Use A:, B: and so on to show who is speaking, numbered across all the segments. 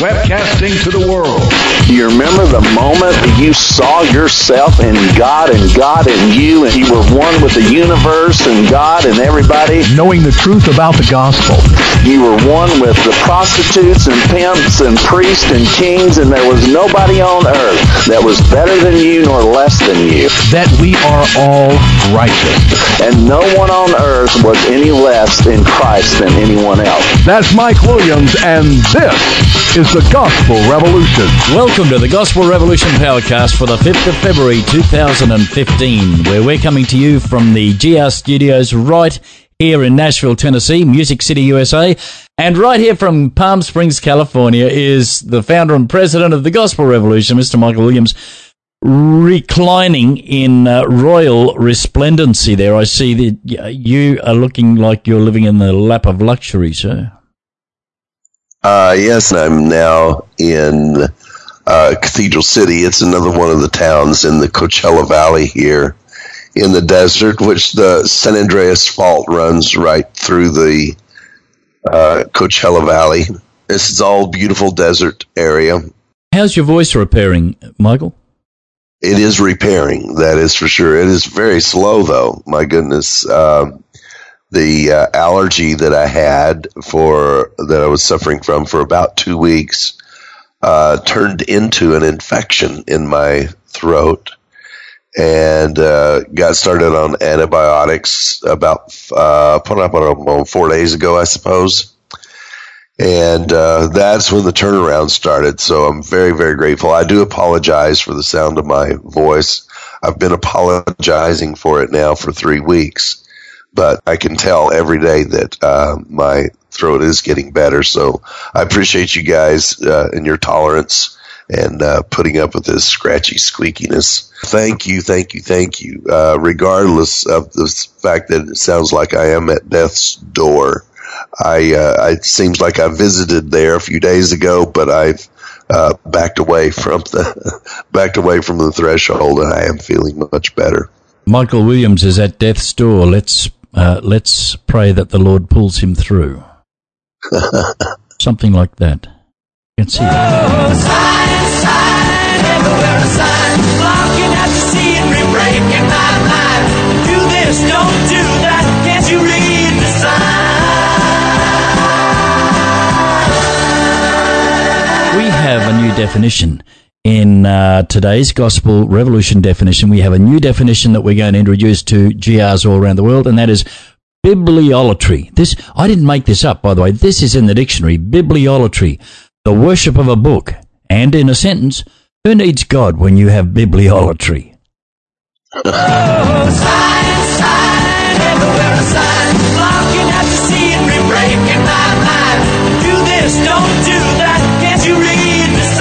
A: webcasting to the world.
B: Do you remember the moment that you saw yourself in God and God in you, and you were one with the universe and God and everybody?
A: Knowing the truth about the gospel.
B: You were one with the prostitutes and pimps and priests and kings, and there was nobody on earth that was better than you nor less than you.
A: That we are all righteous.
B: And no one on earth was any less in Christ than anyone else.
A: That's Mike Williams, and this is the Gospel Revolution.
C: Welcome to the Gospel Revolution Powercast for the 5th of February 2015, where we're coming to you from the GR Studios right here in Nashville, Tennessee, Music City, USA. And right here from Palm Springs, California, is the founder and president of the Gospel Revolution, Mr. Michael Williams, reclining in royal resplendency there. I see that you are looking like you're living in the lap of luxury, sir.
D: Yes, I'm now in Cathedral City. It's another one of the towns in the Coachella Valley here in the desert, which the San Andreas Fault runs right through the Coachella Valley. This is all beautiful desert area. How's your voice repairing, Michael? It is repairing, that is for sure. It is very slow, though. My goodness. The allergy that I had that I was suffering from for about 2 weeks turned into an infection in my throat, and got started on antibiotics about 4 days ago, I suppose. And that's when the turnaround started. So I'm very, very grateful. I do apologize for the sound of my voice. I've been apologizing for it now for 3 weeks. But I can tell every day that my throat is getting better. So I appreciate you guys and your tolerance and putting up with this scratchy squeakiness. Thank you. Regardless of the fact that it sounds like I am at death's door. It seems like I visited there a few days ago, but I've backed away from the threshold, and I am feeling much better.
C: Michael Williams is at death's door. Let's pray that the Lord pulls him through. Something like that. You can see that.
E: Sign, everywhere a sign, blocking out to see and re-breaking my mind. Do this, don't do that, can't you read the sign?
C: We have a new definition. In today's Gospel Revolution definition, we have a new definition that we're going to introduce to GRs all around the world, and that is bibliolatry. I didn't make this up, by the way. This is in the dictionary. Bibliolatry, the worship of a book. And in a sentence, who needs God when you have bibliolatry?
E: Sign, everywhere a sign, blocking out to see and re-breaking my mind. Do this, don't do that, can't you read the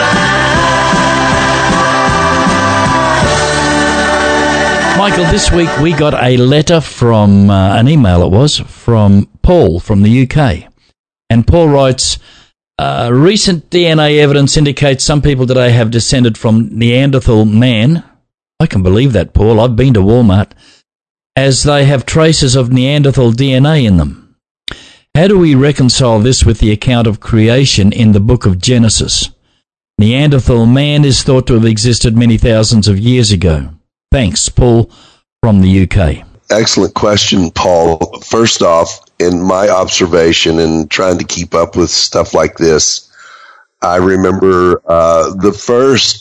E: sign?
C: Michael, this week we got a letter from, an email from Paul from the UK. And Paul writes, recent DNA evidence indicates some people today have descended from Neanderthal man. I can believe that, Paul. I've been to Walmart. As they have traces of Neanderthal DNA in them. How do we reconcile this with the account of creation in the book of Genesis? Neanderthal man is thought to have existed many thousands of years ago. Thanks, Paul from the UK.
D: Excellent question, Paul. First off, in my observation and trying to keep up with stuff like this, I remember the first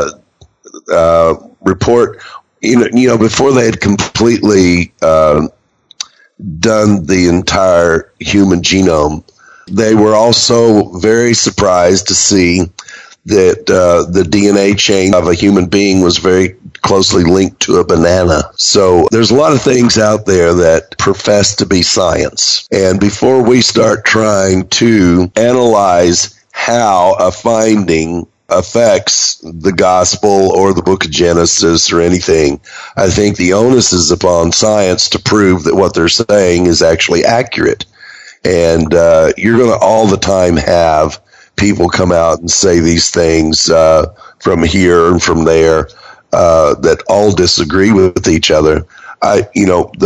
D: report, before they had completely done the entire human genome, they were also very surprised to see that the DNA chain of a human being was very closely linked to a banana. So there's a lot of things out there that profess to be science. And before we start trying to analyze how a finding affects the gospel or the book of Genesis or anything, I think the onus is upon science to prove that what they're saying is actually accurate. And you're going to all the time have people come out and say these things from here and from there that all disagree with each other. Let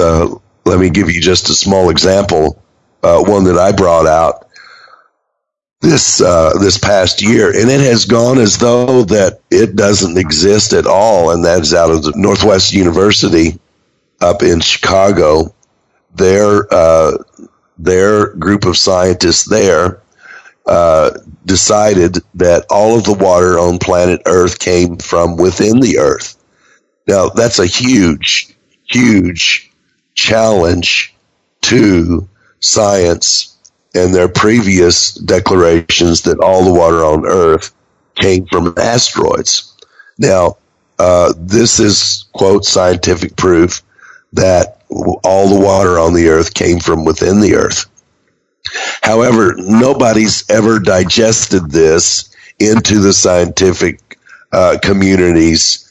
D: me give you just a small example, one that I brought out. this past year, and it has gone as though that it doesn't exist at all, and that is out of the Northwest University up in Chicago. Their group of scientists there decided that all of the water on planet Earth came from within the Earth. Now, that's a huge, huge challenge to science and their previous declarations that all the water on Earth came from asteroids. Now, this is, quote, scientific proof that all the water on the Earth came from within the Earth. However, nobody's ever digested this into the scientific community's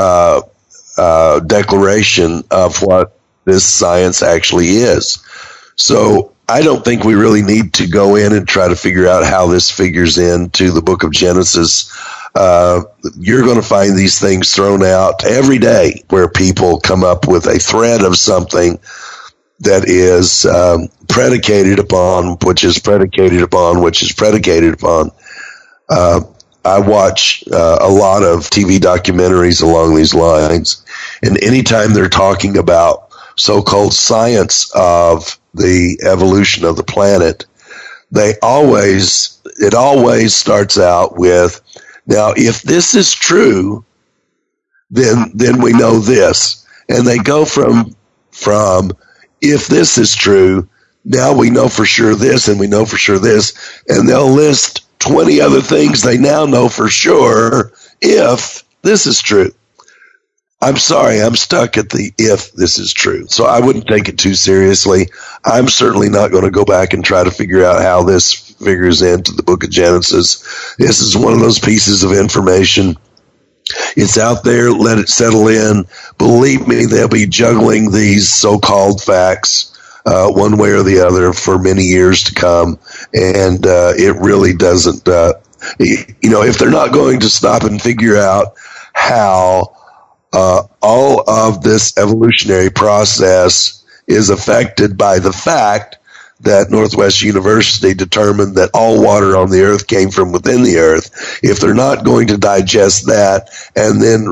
D: declaration of what this science actually is. So I don't think we really need to go in and try to figure out how this figures into the book of Genesis. You're going to find these things thrown out every day where people come up with a thread of something that is predicated upon, which is predicated upon, which is predicated upon. I watch a lot of TV documentaries along these lines, and anytime they're talking about so-called science of the evolution of the planet, it always starts out with, now, if this is true, then we know this. And they go from if this is true, now we know for sure this, and we know for sure this, and they'll list 20 other things they now know for sure if this is true. I'm sorry, I'm stuck at the if this is true. So I wouldn't take it too seriously. I'm certainly not going to go back and try to figure out how this figures into the book of Genesis. This is one of those pieces of information. It's out there. Let it settle in. Believe me, they'll be juggling these so-called facts one way or the other for many years to come. And it really doesn't, if they're not going to stop and figure out how all of this evolutionary process is affected by the fact that Northwest University determined that all water on the Earth came from within the Earth. If they're not going to digest that and then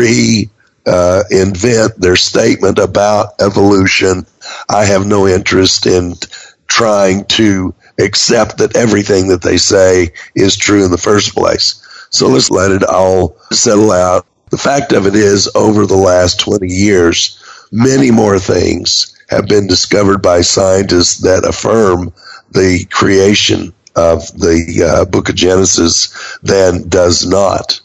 D: invent their statement about evolution, I have no interest in trying to accept that everything that they say is true in the first place. So let's let it all settle out. The fact of it is, over the last 20 years, many more things have been discovered by scientists that affirm the creation of the book of Genesis than does not.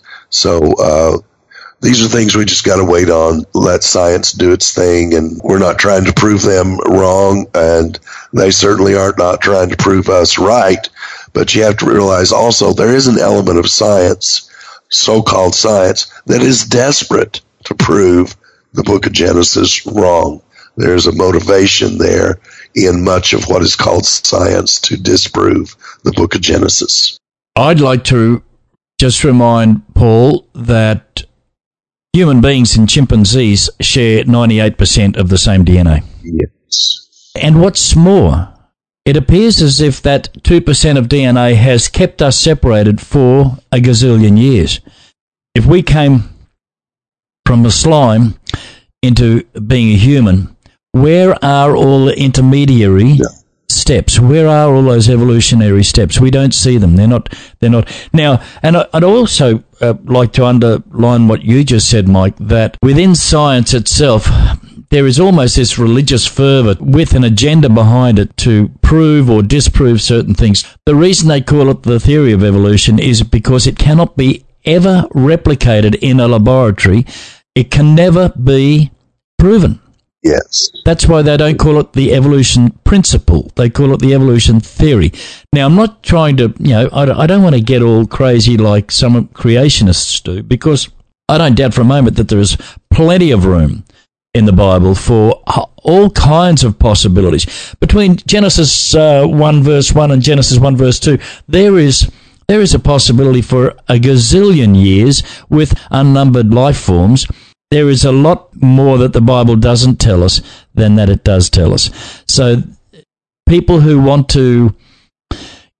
D: So these are things we just got to wait on, let science do its thing, and we're not trying to prove them wrong, and they certainly are not trying to prove us right. But you have to realize also there is an element of science, so-called science, that is desperate to prove the book of Genesis wrong. There's a motivation there in much of what is called science to disprove the book of Genesis.
C: I'd like to just remind Paul that human beings and chimpanzees share 98% of the same DNA.
D: Yes.
C: And what's more, it appears as if that 2% of DNA has kept us separated for a gazillion years. If we came from a slime into being a human, where are all the intermediary steps? Where are all those evolutionary steps? We don't see them. They're not. Now, and I'd also like to underline what you just said, Mike, that within science itself, there is almost this religious fervor with an agenda behind it to prove or disprove certain things. The reason they call it the theory of evolution is because it cannot be ever replicated in a laboratory. It can never be proven.
D: Yes.
C: That's why they don't call it the evolution principle. They call it the evolution theory. Now, I'm not trying to, I don't want to get all crazy like some creationists do, because I don't doubt for a moment that there is plenty of room in the Bible for all kinds of possibilities. Between Genesis 1 verse 1 and Genesis 1 verse 2, there is a possibility for a gazillion years with unnumbered life forms. There is a lot more that the Bible doesn't tell us than that it does tell us. So people who want to,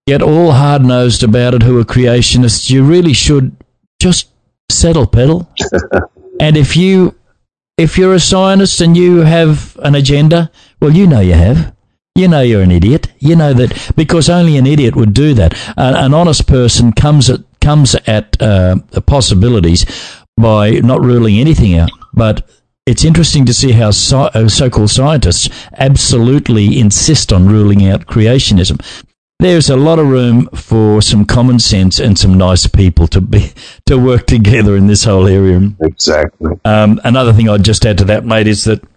C: get all hard-nosed about it who are creationists, you really should just settle pedal. And if you're a scientist and you have an agenda, well, you know you have. You know you're an idiot. You know that, because only an idiot would do that. An honest person comes at the possibilities by not ruling anything out. But it's interesting to see how so-called scientists absolutely insist on ruling out creationism. There's a lot of room for some common sense and some nice people to work together in this whole area.
D: Exactly.
C: Another thing I'd just add to that, mate, is that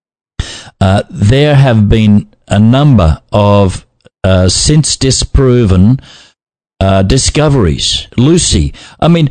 C: there have been a number of since disproven discoveries. Lucy, I mean,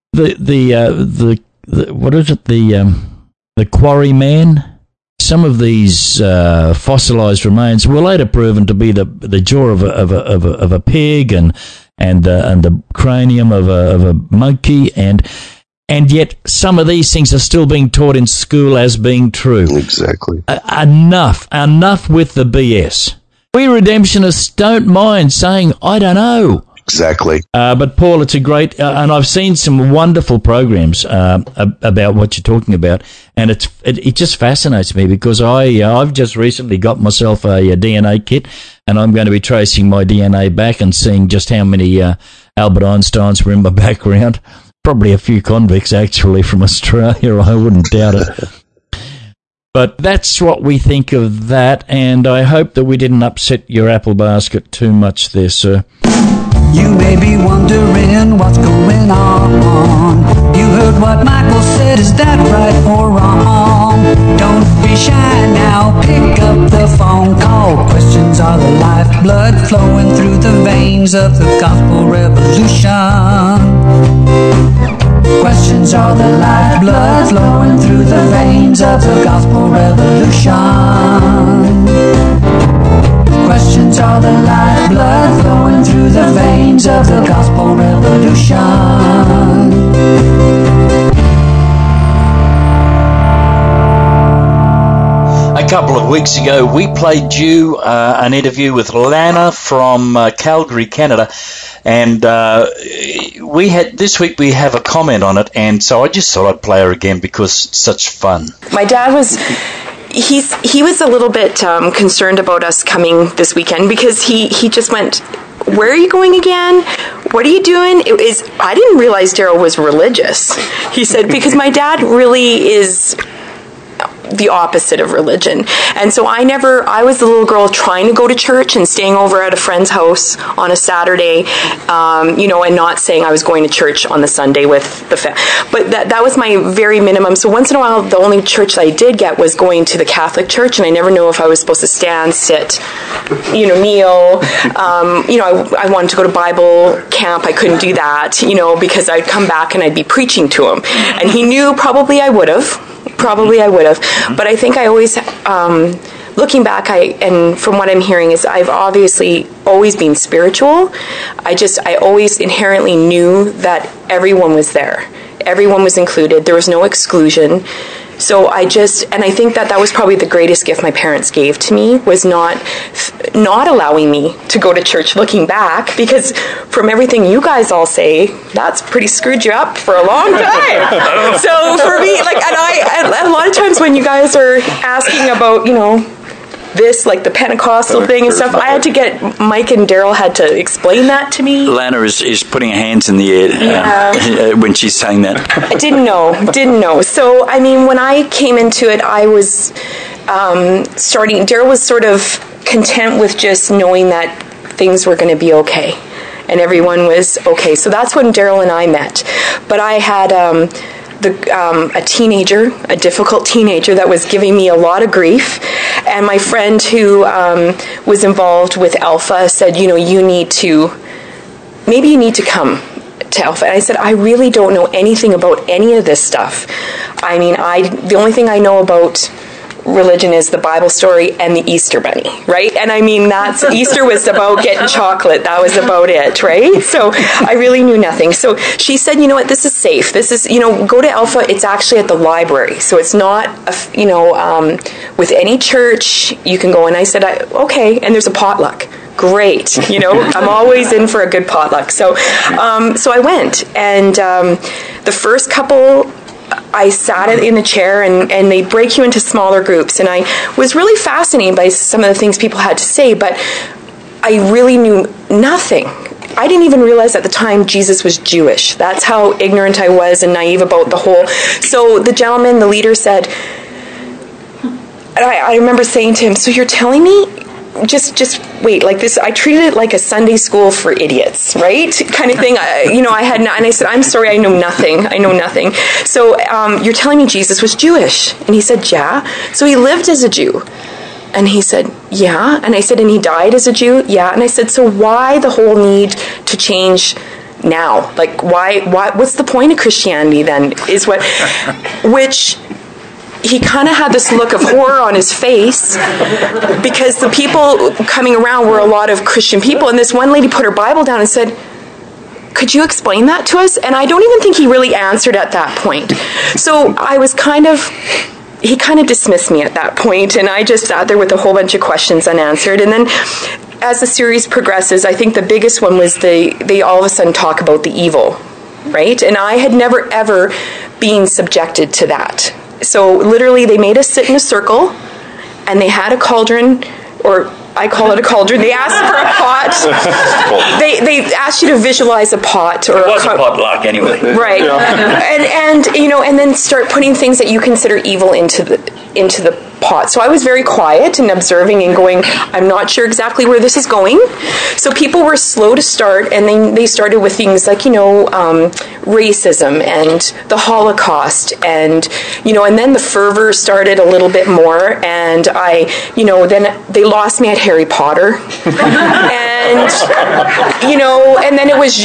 C: the what is it? The quarry man. Some of these fossilized remains were later proven to be the jaw of a pig and the cranium of a monkey, and yet some of these things are still being taught in school as being true.
D: Exactly.
C: Enough with the BS. We redemptionists don't mind saying, I don't know.
D: Exactly.
C: But Paul, it's a great, and I've seen some wonderful programs about what you're talking about, and it just fascinates me because I've just recently got myself a DNA kit, and I'm going to be tracing my DNA back and seeing just how many Albert Einsteins were in my background. Probably a few convicts actually from Australia. I wouldn't doubt it. But that's what we think of that, and I hope that we didn't upset your apple basket too much there, sir.
F: You may be wondering what's going on. You heard what Michael said, is that right or wrong? Don't be shy now, pick up the phone call. Questions are the lifeblood flowing through the veins of the gospel revolution. Questions are the lifeblood flowing through the veins of the gospel revolution. Questions are the lifeblood flowing through the veins of the gospel revolution.
C: A couple of weeks ago, we played you an interview with Lana from Calgary, Canada, and this week we have a comment on it, and so I just thought I'd play her again because it's such fun.
G: My dad was... He was a little bit concerned about us coming this weekend because he just went, where are you going again? What are you doing? I didn't realize Daryl was religious. He said, because my dad really is the opposite of religion. And so I was the little girl trying to go to church and staying over at a friend's house on a Saturday, and not saying I was going to church on the Sunday with the family. But that was my very minimum. So once in a while, the only church that I did get was going to the Catholic church, and I never knew if I was supposed to stand, sit, kneel. I wanted to go to Bible camp. I couldn't do that, because I'd come back and I'd be preaching to him. And he knew probably I would have. But I think I always, looking back, and from what I'm hearing is I've obviously always been spiritual. I always inherently knew that everyone was there. Everyone was included. There was no exclusion. So I think that was probably the greatest gift my parents gave to me, was not allowing me to go to church looking back, because from everything you guys all say, that's pretty screwed you up for a long time. So for me, and a lot of times when you guys are asking about, this, like the Pentecostal thing and stuff, I had to get, Mike and Daryl had to explain that to me.
C: Lana is putting her hands in the air when she's saying that.
G: I didn't know. So, when I came into it, I was Daryl was sort of content with just knowing that things were going to be okay. And everyone was okay. So that's when Daryl and I met. But I had a difficult teenager that was giving me a lot of grief. And my friend who was involved with Alpha said, you need to come to Alpha. And I said, I really don't know anything about any of this stuff. The only thing I know about religion is the Bible story and the Easter Bunny, right? And that's Easter was about getting chocolate. That was about it, right? So I really knew nothing. So she said, you know what, this is safe. This is, go to Alpha. It's actually at the library. So it's not, with any church you can go. And I said, okay. And there's a potluck. great. I'm always in for a good potluck. So I went, and the first couple, I sat in the chair, and they break you into smaller groups, and I was really fascinated by some of the things people had to say, but I really knew nothing. I didn't even realize at the time Jesus was Jewish. That's how ignorant I was and naive about the whole. So the gentleman, the leader, said, and I remember saying to him, so you're telling me, just wait, like this, I treated it like a Sunday school for idiots, right? Kind of thing. I had not, and I said, I'm sorry, I know nothing. So you're telling me Jesus was Jewish? And he said, yeah. So he lived as a Jew. And he said, yeah. And I said, and he died as a Jew? Yeah. And I said, so why the whole need to change now? Like, why what's the point of Christianity then? Which he kind of had this look of horror on his face, because the people coming around were a lot of Christian people. And this one lady put her Bible down and said, could you explain that to us? And I don't even think he really answered at that point. So I was he kind of dismissed me at that point, and I just sat there with a whole bunch of questions unanswered. And then as the series progresses, I think the biggest one was they all of a sudden talk about the evil, right? And I had never, ever been subjected to that. So literally they made us sit in a circle, and they had a cauldron, or I call it a cauldron. They asked for a pot. They asked you to visualize a pot, or
C: it was a potluck anyway,
G: right? Yeah. And then start putting things that you consider evil into the pot. So I was very quiet and observing and going, I'm not sure exactly where this is going. So people were slow to start, and they started with things like racism and the Holocaust, and then the fervor started a little bit more, and then they lost me at Harry Potter, and and then it was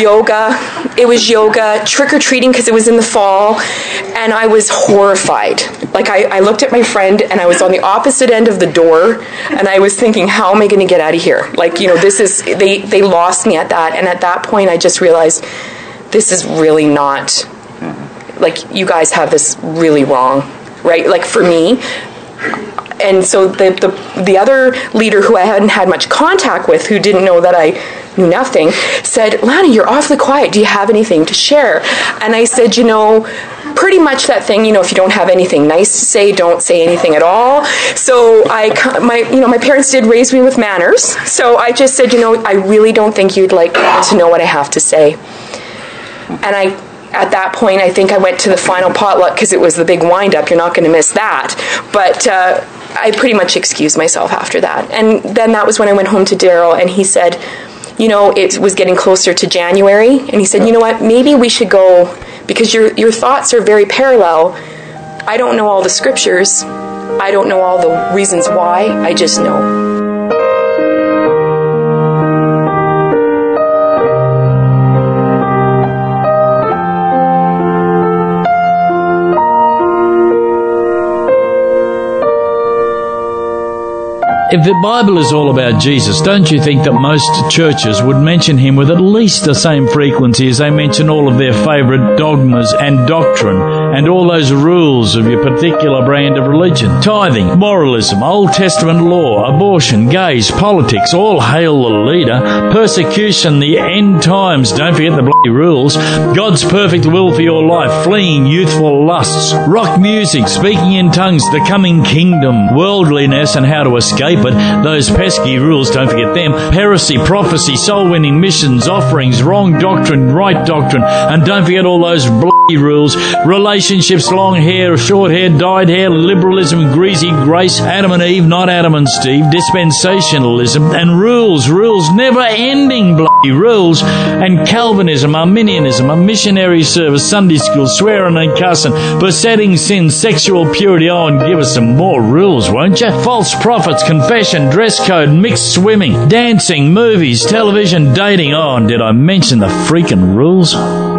G: yoga, trick-or-treating, because it was in the fall, and I was horrified. Like I looked at my friend, and I was on the opposite end of the door, and I was thinking, how am I going to get out of here? Like, this is, they lost me at that, and at that point I just realized, this is really not, like, you guys have this really wrong, right? Like, for me. And so the other leader, who I hadn't had much contact with, who didn't know that I knew nothing, said, Lana, you're awfully quiet. Do you have anything to share? And I said, pretty much that thing, if you don't have anything nice to say, don't say anything at all. So my parents did raise me with manners. So I just said, I really don't think you'd like to know what I have to say. And at that point, I think I went to the final potluck, because it was the big wind-up. You're not going to miss that. But I pretty much excused myself after that. And then that was when I went home to Daryl, and he said, it was getting closer to January. And he said, you know what, maybe we should go, because your thoughts are very parallel. I don't know all the scriptures. I don't know all the reasons why. I just know.
C: If the Bible is all about Jesus, don't you think that most churches would mention him with at least the same frequency as they mention all of their favourite dogmas and doctrine and all those rules of your particular brand of religion? Tithing, moralism, Old Testament law, abortion, gays, politics, all hail the leader. Persecution, the end times, don't forget the bloody rules. God's perfect will for your life, fleeing youthful lusts. Rock music, speaking in tongues, the coming kingdom, worldliness and how to escape it. Those pesky rules, don't forget them. Heresy, prophecy, soul-winning missions, offerings, wrong doctrine, right doctrine, and don't forget all those bloody rules. Relationships, long hair, short hair, dyed hair, liberalism, greasy grace, Adam and Eve, not Adam and Steve, dispensationalism, and rules, never-ending bloody rules, and Calvinism, Arminianism, a missionary service, Sunday school, swearing and cussing, besetting sin, sexual purity. Oh, and give us some more rules, won't you? False prophets, confession, dress code, mixed swimming, dancing, movies, television, dating. Oh, and did I mention the freaking rules?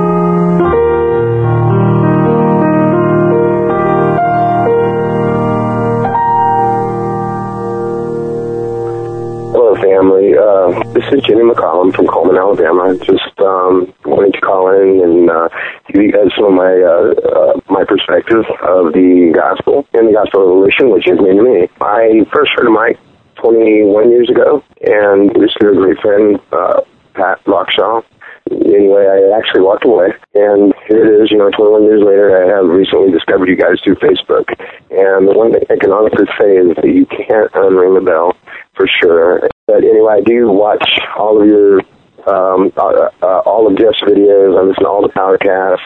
H: Hello, family. This is Jimmy McCollum from Coleman, Alabama. Just wanted to call in and give you guys some of my perspective of the gospel and the gospel revolution, which is new to me. I first heard of Mike 21 years ago, and it was through a great friend, Pat Rockshaw. Anyway, I actually walked away, and here it is, 21 years later, I have recently discovered you guys through Facebook. And the one thing I can honestly say is that you can't unring the bell, for sure. But anyway, I do watch all of your, all of Jeff's videos. I listen to all the Powercasts.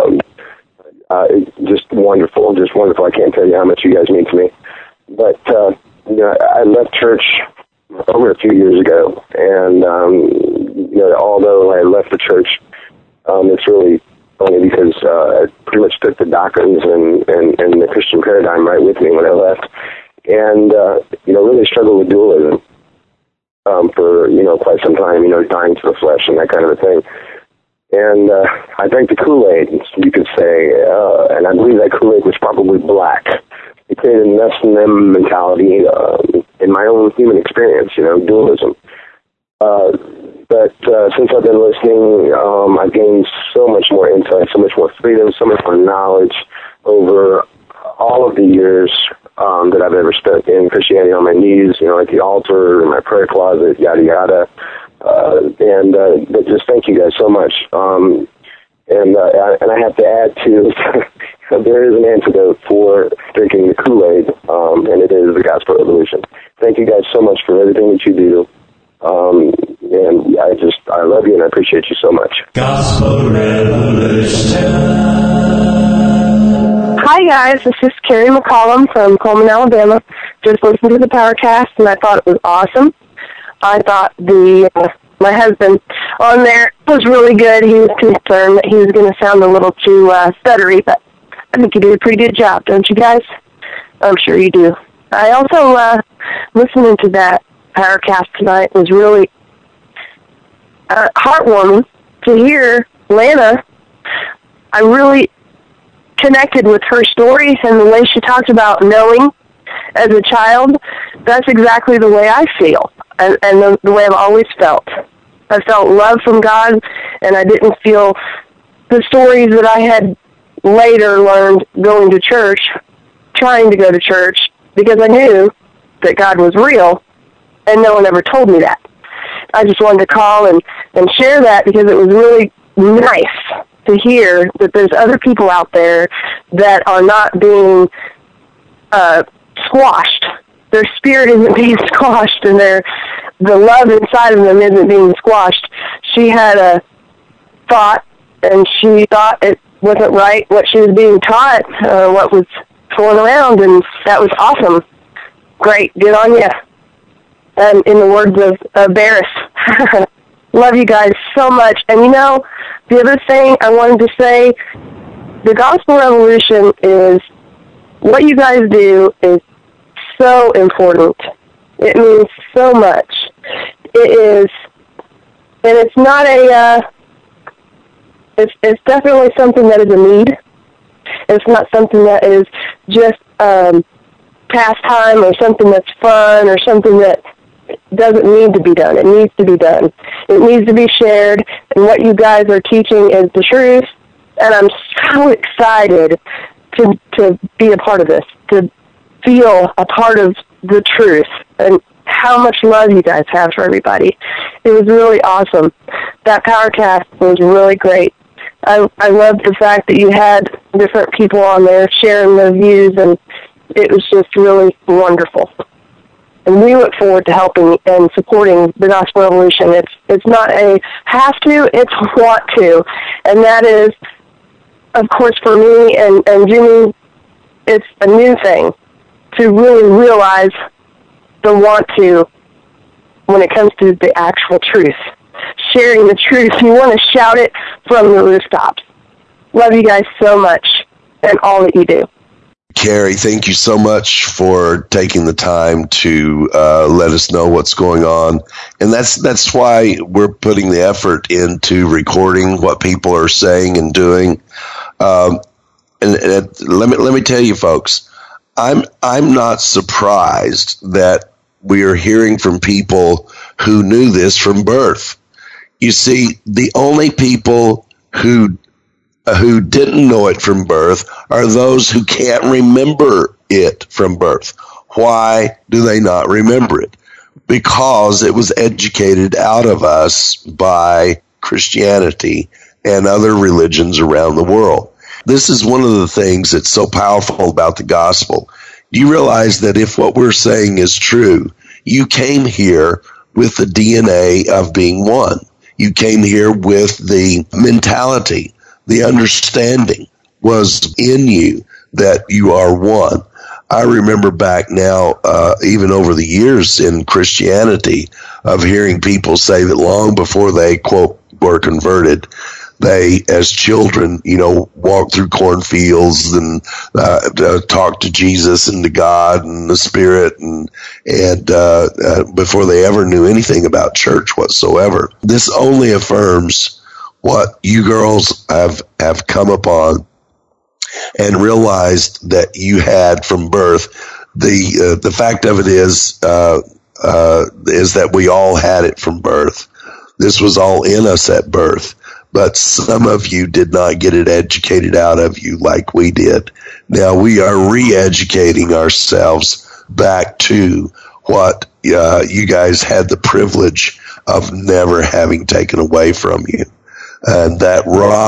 H: Just wonderful, I can't tell you how much you guys mean to me. But, I left church over a few years ago, and although I left the church, it's really only because I pretty much took the doctrines and the Christian paradigm right with me when I left, and really struggled with dualism for quite some time, dying to the flesh and that kind of a thing. And I drank the Kool-Aid, you could say, and I believe that Kool-Aid was probably black. It created an us and them mentality in my own human experience, dualism. But since I've been listening, I've gained so much more insight, so much more freedom, so much more knowledge over all of the years that I've ever spent in Christianity on my knees, at the altar, in my prayer closet, yada, yada. But just thank you guys so much. And I have to add, too, there is an antidote for drinking the Kool-Aid, and it is the Gospel Revolution. Thank you guys so much for everything that you do. And I love you and I appreciate you so much.
E: Gospel Revolution.
I: Hi guys, this is Carrie McCollum from Coleman, Alabama. Just listened to the Powercast and I thought it was awesome. I thought my husband on there was really good. He was concerned that he was going to sound a little too stuttery, but I think you did a pretty good job, don't you guys? I'm sure you do. I also, listening to that Powercast tonight was really heartwarming to hear Lana. I really connected with her story and the way she talked about knowing as a child. That's exactly the way I feel and the way I've always felt. I felt love from God, and I didn't feel the stories that I had later learned going to church, trying to go to church, because I knew that God was real, and no one ever told me that. I just wanted to call and share that because it was really nice to hear that there's other people out there that are not being squashed. Their spirit isn't being squashed, and the love inside of them isn't being squashed. She had a thought, and she thought it wasn't right what she was being taught, what was going around, and that was awesome. Great, good on you. And in the words of Barris, love you guys so much. And the other thing I wanted to say, the Gospel Revolution is, what you guys do is so important. It means so much. It is, and it's not it's definitely something that is a need. It's not something that is just pastime or something that's fun or something that doesn't need to be done. It needs to be done. It needs to be shared, and what you guys are teaching is the truth, and I'm so excited to be a part of this, to feel a part of the truth, and how much love you guys have for everybody. It was really awesome. That Powercast was really great. I loved the fact that you had different people on there sharing their views, and it was just really wonderful. And we look forward to helping and supporting the Gospel Revolution. It's not a have to, it's want to. And that is, of course, for me and Jimmy, it's a new thing to really realize the want to when it comes to the actual truth. Sharing the truth. You want to shout it from the rooftops. Love you guys so much and all that you do.
D: Carrie, thank you so much for taking the time to let us know what's going on. And that's why we're putting the effort into recording what people are saying and doing. And let me tell you, folks, I'm not surprised that we are hearing from people who knew this from birth. You see, the only people who didn't know it from birth are those who can't remember it from birth. Why do they not remember it? because it was educated out of us by Christianity and other religions around the world. This is one of the things that's so powerful about the gospel. Do you realize that if what we're saying is true, you came here with the DNA of being one? You came here with the mentality, the understanding was in you that you are one. I remember back now, even over the years in Christianity, of hearing people say that long before they, quote, were converted, they, as children, walked through cornfields and talked to Jesus and to God and the Spirit, and before they ever knew anything about church whatsoever. This only affirms what you girls have come upon and realized that you had from birth. The fact of it is that we all had it from birth. This was all in us at birth, but some of you did not get it educated out of you like we did. Now we are re-educating ourselves back to what you guys had the privilege of never having taken away from you, and that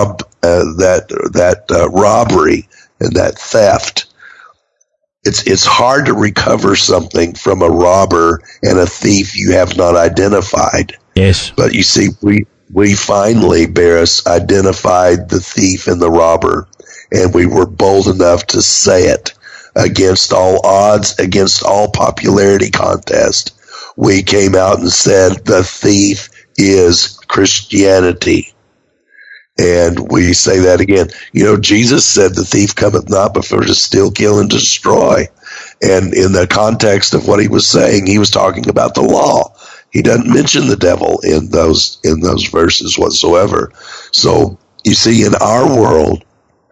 D: robbery and that theft. It's hard to recover something from a robber and a thief you have not identified.
C: Yes.
D: But you see, we finally, Barris, identified the thief and the robber, and we were bold enough to say it against all odds, against all popularity contest. We came out and said the thief is Christianity. And we say that again. Jesus said the thief cometh not but for to steal, kill, and destroy. And in the context of what he was saying, he was talking about the law. He doesn't mention the devil in those verses whatsoever. So you see, in our world,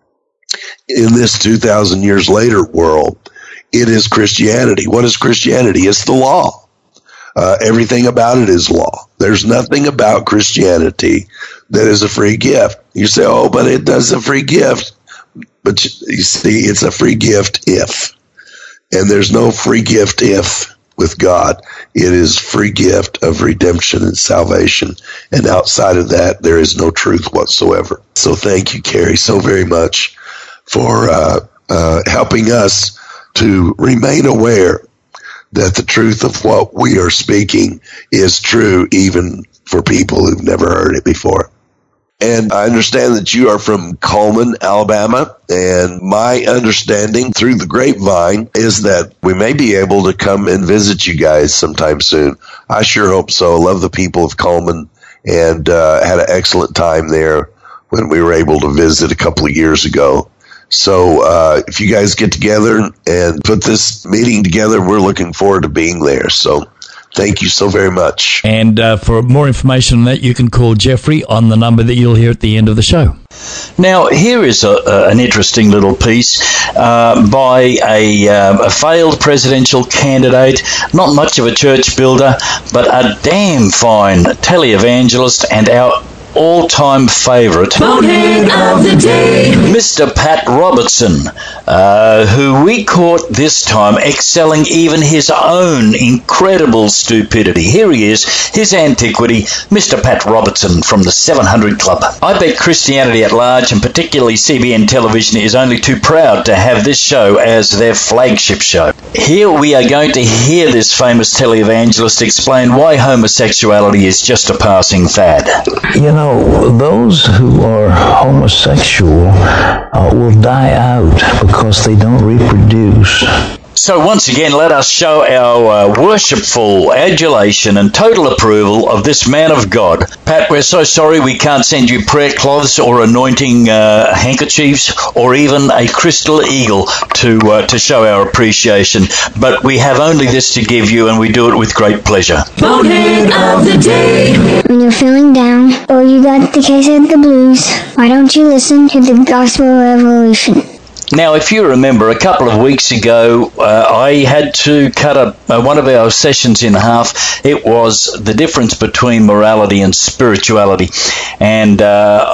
D: in this 2,000 years later world, it is Christianity. What is Christianity? It's the law. Everything about it is law. There's nothing about Christianity that is a free gift. You say, oh, but it does a free gift. But you see, it's a free gift if. And there's no free gift if with God. It is free gift of redemption and salvation. And outside of that, there is no truth whatsoever. So thank you, Carrie, so very much for helping us to remain aware that the truth of what we are speaking is true even for people who've never heard it before. And I understand that you are from Cullman, Alabama, and my understanding through the grapevine is that we may be able to come and visit you guys sometime soon. I sure hope so. I love the people of Cullman and had an excellent time there when we were able to visit a couple of years ago. So if you guys get together and put this meeting together, we're looking forward to being there. So thank you so very much.
C: And for more information on that, you can call Jeffrey on the number that you'll hear at the end of the show.
J: Now, here is an interesting little piece by a failed presidential candidate, not much of a church builder, but a damn fine televangelist and our all-time favourite,
E: Bonehead of the day,
J: Mr. Pat Robertson, who we caught this time excelling even his own incredible stupidity. Here he is, his antiquity, Mr. Pat Robertson from the 700 Club. I bet Christianity at large, and particularly CBN Television, is only too proud to have this show as their flagship show. Here we are going to hear this famous televangelist explain why homosexuality is just a passing fad.
K: Those who are homosexual will die out because they don't reproduce.
J: So once again, let us show our worshipful adulation and total approval of this man of God. Pat, we're so sorry we can't send you prayer cloths or anointing handkerchiefs or even a crystal eagle to show our appreciation. But we have only this to give you, and we do it with great pleasure.
E: Bonehead of the day.
L: When you're feeling down or you got the case of the blues, why don't you listen to the Gospel Revolution?
J: Now, if you remember, a couple of weeks ago, I had to cut one of our sessions in half. It was the difference between morality and spirituality, and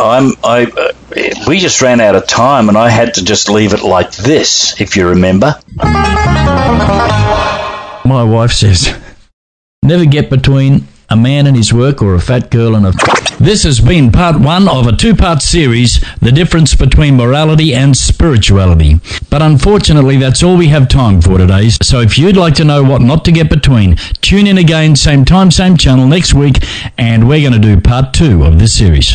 J: we just ran out of time, and I had to just leave it like this, if you remember.
C: My wife says, Never get between a man and his work or a fat girl and a... This has been part one of a two-part series, The Difference Between Morality and Spirituality. But unfortunately, that's all we have time for today. So if you'd like to know what not to get between, tune in again, same time, same channel next week, and we're going to do part two of this series.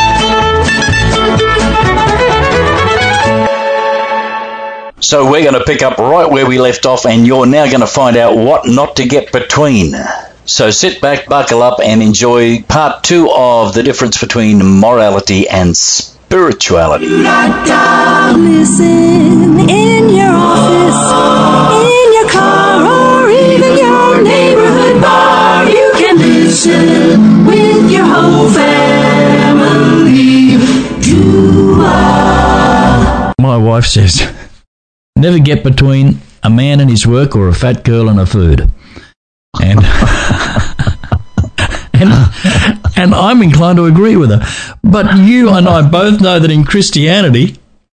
J: So we're going to pick up right where we left off, and you're now going to find out what not to get between. So sit back, buckle up, and enjoy part two of The Difference Between Morality and Spirituality.
E: Write down, listen in your office, in your car, or even your neighborhood bar. You can listen with your whole family.
C: My wife says, never get between a man and his work or a fat girl and her food. And and I'm inclined to agree with her. But you and I both know that in Christianity,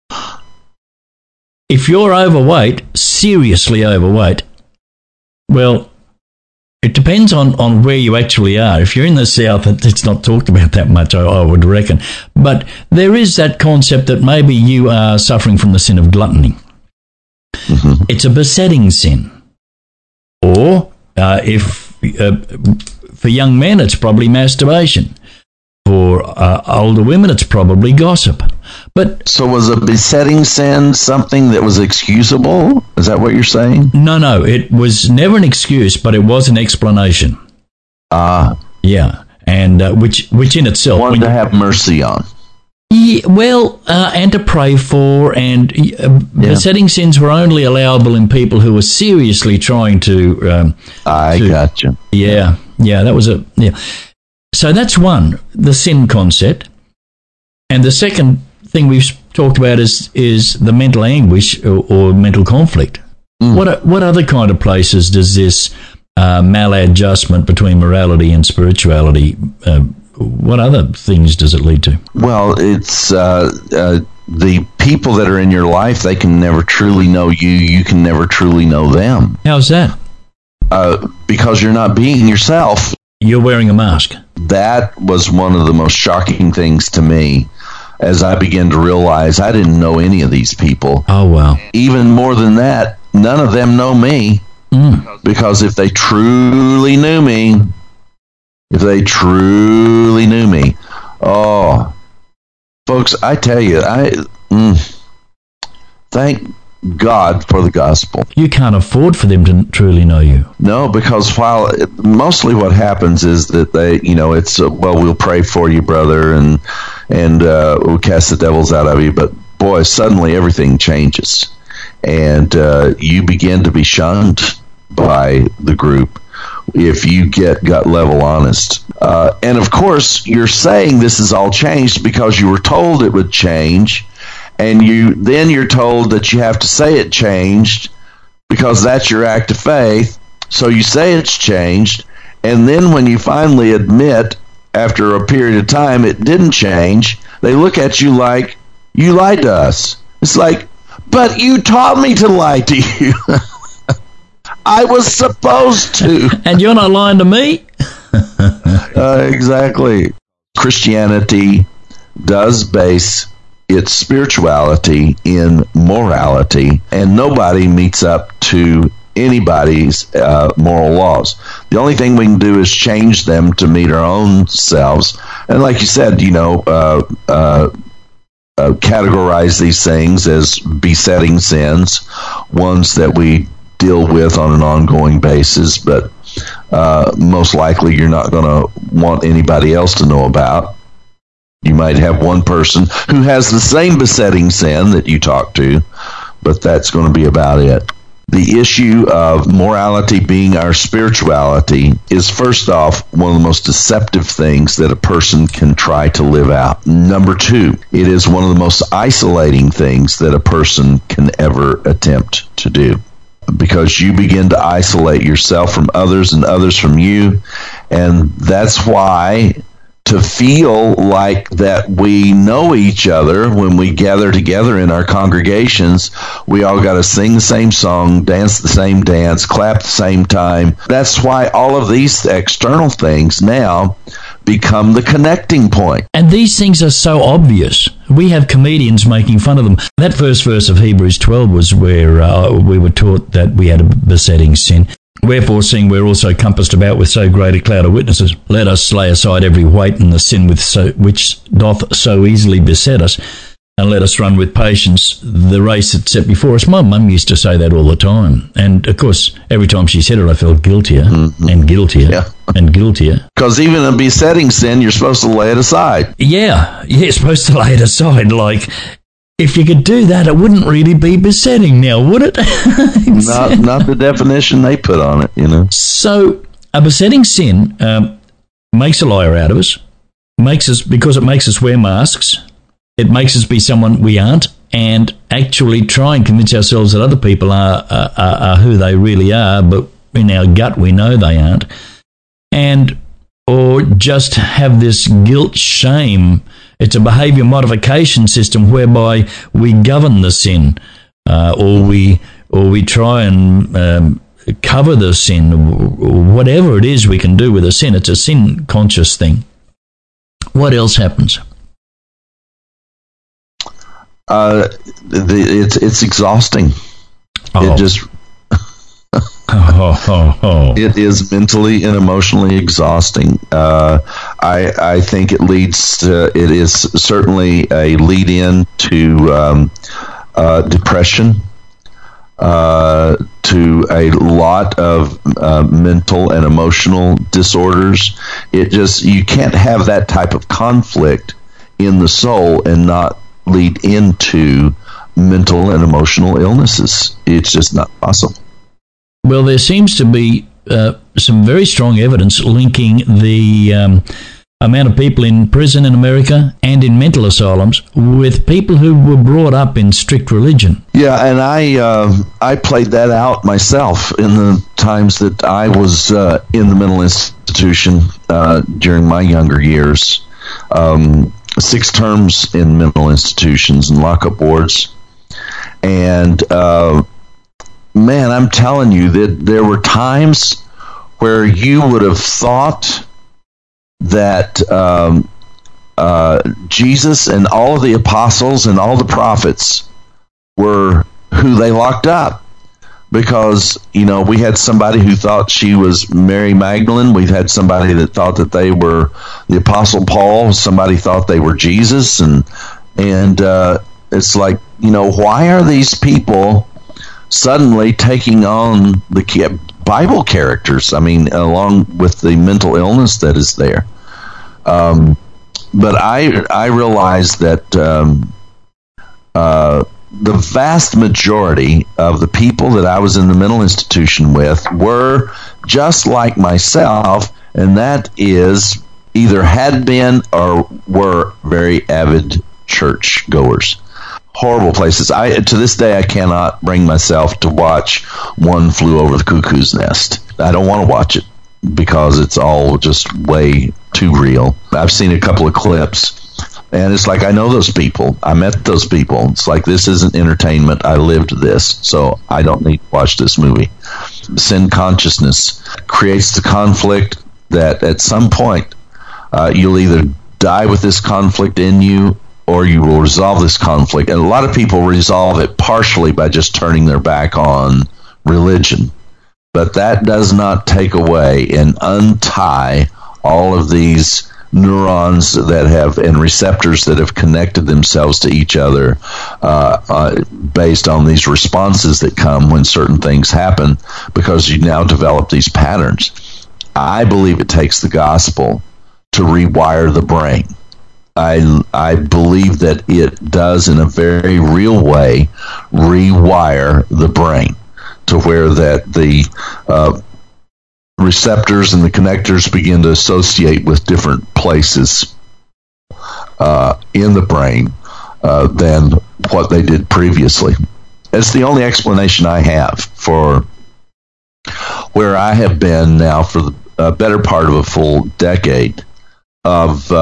C: if you're overweight, seriously overweight, well, it depends on where you actually are. If you're in the South, it's not talked about that much, I would reckon. But there is that concept that maybe you are suffering from the sin of gluttony. Mm-hmm. It's a besetting sin. Or for young men, it's probably masturbation. For older women, it's probably gossip. But
D: so was a besetting sin something that was excusable? Is that what you're saying?
C: No, it was never an excuse, but it was an explanation. Yeah, and which in itself...
D: One to have mercy on.
C: Yeah, well, and to pray for, and besetting sins were only allowable in people who were seriously trying to...
D: gotcha.
C: Yeah, that was a... Yeah. So that's one, the sin concept. And the second thing we've talked about is the mental anguish or mental conflict. What other kind of places does this maladjustment between morality and spirituality what other things does it lead to?
D: Well, it's the people that are in your life, they can never truly know you. You can never truly know them.
C: How's that?
D: Because you're not being yourself.
C: You're wearing a mask.
D: That was one of the most shocking things to me as I began to realize I didn't know any of these people.
C: Oh, wow.
D: Even more than that, none of them know me. Because if they truly knew me, oh, folks, I tell you, thank God for the gospel.
C: You can't afford for them to truly know you.
D: No, because mostly what happens is that they, it's, we'll pray for you, brother, and we'll cast the devils out of you. But boy, suddenly everything changes. And you begin to be shunned by the group if you get gut level honest. And of course, you're saying this is all changed because you were told it would change, and you're told that you have to say it changed because that's your act of faith. So you say it's changed, and then when you finally admit after a period of time it didn't change, they look at you like you lied to us. It's like, but you taught me to lie to you. I was supposed to.
C: And you're not lying to me?
D: Exactly. Christianity does base its spirituality in morality, and nobody meets up to anybody's moral laws. The only thing we can do is change them to meet our own selves. And like you said, categorize these things as besetting sins, ones that we deal with on an ongoing basis, but most likely you're not going to want anybody else to know about. You might have one person who has the same besetting sin that you talk to, but that's going to be about it. The issue of morality being our spirituality is, first off, one of the most deceptive things that a person can try to live out. Number two, it is one of the most isolating things that a person can ever attempt to do, because you begin to isolate yourself from others and others from you. And that's why, to feel like that we know each other when we gather together in our congregations. We all got to sing the same song, dance the same dance, clap at the same time. That's why all of these external things now become the connecting point.
C: And these things are so obvious. We have comedians making fun of them. That first verse of Hebrews 12 was where we were taught that we had a besetting sin. Wherefore, seeing we're also compassed about with so great a cloud of witnesses, let us lay aside every weight and the sin which doth so easily beset us, and let us run with patience the race that's set before us. My mum used to say that all the time. And, of course, every time she said it, I felt guiltier and guiltier and guiltier.
D: Because even a besetting sin, you're supposed to lay it aside.
C: Yeah, you're supposed to lay it aside. Like, if you could do that, it wouldn't really be besetting now, would it?
D: Not the definition they put on it, you know.
C: So, a besetting sin makes a liar out of us, because it makes us wear masks. It makes us be someone we aren't, and actually try and convince ourselves that other people are who they really are, but in our gut we know they aren't. Or just have this guilt, shame. It's a behavior modification system whereby we govern the sin, or we try and cover the sin, or whatever it is we can do with a sin. It's a sin-conscious thing. What else happens?
D: It's exhausting.
C: Oh.
D: It just it is mentally and emotionally exhausting. I think it leads to, it is certainly a lead in to depression, to a lot of mental and emotional disorders. You can't have that type of conflict in the soul and not lead into mental and emotional illnesses. It's just not possible.
C: Well, there seems to be some very strong evidence linking the amount of people in prison in America and in mental asylums with people who were brought up in strict religion.
D: Yeah, and I played that out myself in the times that I was in the mental institution during my younger years. 6 terms in mental institutions and lockup wards. And, man, I'm telling you that there were times where you would have thought that Jesus and all of the apostles and all the prophets were who they locked up. Because, you know, we had somebody who thought she was Mary Magdalene. We've had somebody that thought that they were the Apostle Paul. Somebody thought they were Jesus. And it's like, you know, why are these people suddenly taking on the Bible characters? I mean, along with the mental illness that is there. But I realized that the vast majority of the people that I was in the mental institution with were just like myself, and that is either had been or were very avid church goers. Horrible places. To this day, I cannot bring myself to watch One Flew Over the Cuckoo's Nest. I don't want to watch it because it's all just way too real. I've seen a couple of clips, and it's like, I know those people. I met those people. It's like, this isn't entertainment. I lived this, so I don't need to watch this movie. Sin consciousness creates the conflict that at some point you'll either die with this conflict in you, or you will resolve this conflict. And a lot of people resolve it partially by just turning their back on religion. But that does not take away and untie all of these neurons that have and receptors that have connected themselves to each other based on these responses that come when certain things happen, because you now develop these patterns. I believe it takes the gospel to rewire the brain. I believe that it does, in a very real way, rewire the brain to where that the receptors and the connectors begin to associate with different places in the brain than what they did previously. It's the only explanation I have for where I have been now for the better part of a full decade. of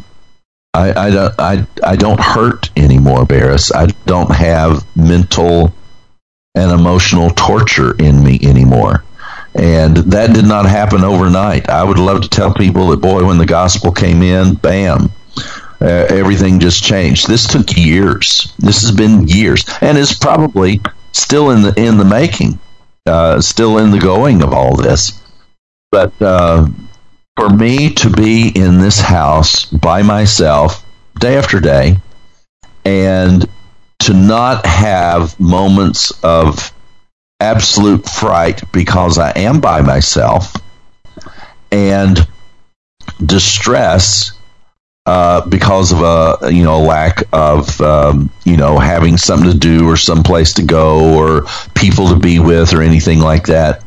D: I don't hurt anymore, Barris. I don't have mental and emotional torture in me anymore. And that did not happen overnight. I would love to tell people that, boy, when the gospel came in, bam, everything just changed. This took years. This has been years, and is probably still in the making, still in the going of all this. But for me to be in this house by myself day after day, and to not have moments of absolute fright because I am by myself, and distress because of a lack of having something to do or some place to go or people to be with or anything like that.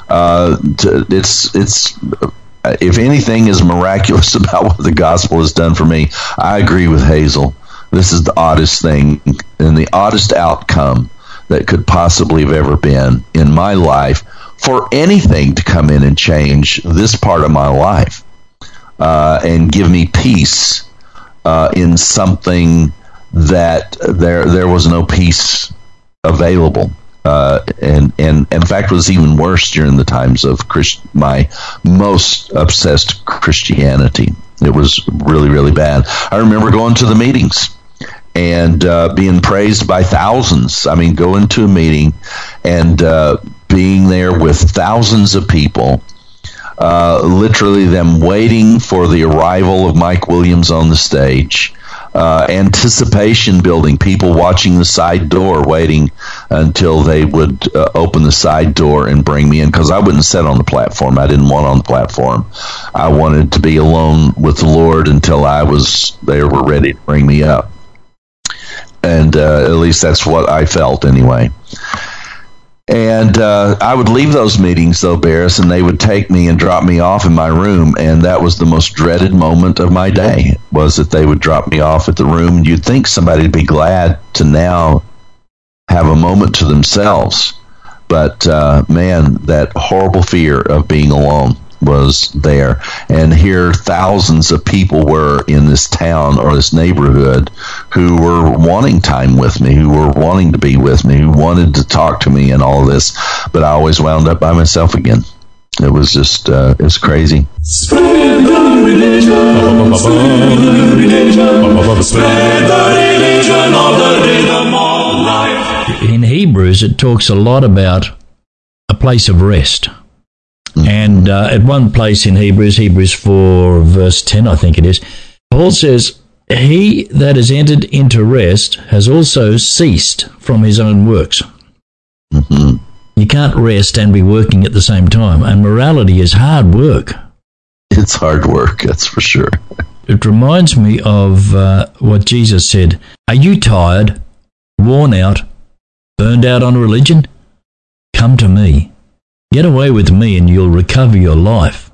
D: It's if anything is miraculous about what the gospel has done for me, I agree with Hazel. This is the oddest thing and the oddest outcome that could possibly have ever been in my life, for anything to come in and change this part of my life and give me peace in something that there was no peace available. And in fact, it was even worse during the times of my most obsessed Christianity. It was really, really bad. I remember going to the meetings and being praised by thousands. I mean, going to a meeting and being there with thousands of people, literally them waiting for the arrival of Mike Williams on the stage, anticipation building, people watching the side door, waiting until they would open the side door and bring me in, because I wouldn't sit on the platform. I didn't want on the platform. I wanted to be alone with the Lord until they were ready to bring me up. And at least that's what I felt anyway. And I would leave those meetings, though, Barris, and they would take me and drop me off in my room, and that was the most dreaded moment of my day, was that they would drop me off at the room. You'd think somebody would be glad to now have a moment to themselves. But, man, that horrible fear of being alone was there. And here thousands of people were in this town or this neighborhood who were wanting time with me, who were wanting to be with me, who wanted to talk to me and all of this. But I always wound up by myself again. It was just, it was crazy.
E: Spread the religion, spread the religion, spread the religion of the rhythm of life.
C: In Hebrews, it talks a lot about a place of rest. And at one place in Hebrews 4, verse 10, I think it is, Paul says, "He that has entered into rest has also ceased from his own works."
D: Mm-hmm.
C: You can't rest and be working at the same time. And morality is hard work.
D: It's hard work, that's for sure.
C: It reminds me of what Jesus said. Are you tired, worn out, burned out on religion? Come to me. Get away with me and you'll recover your life.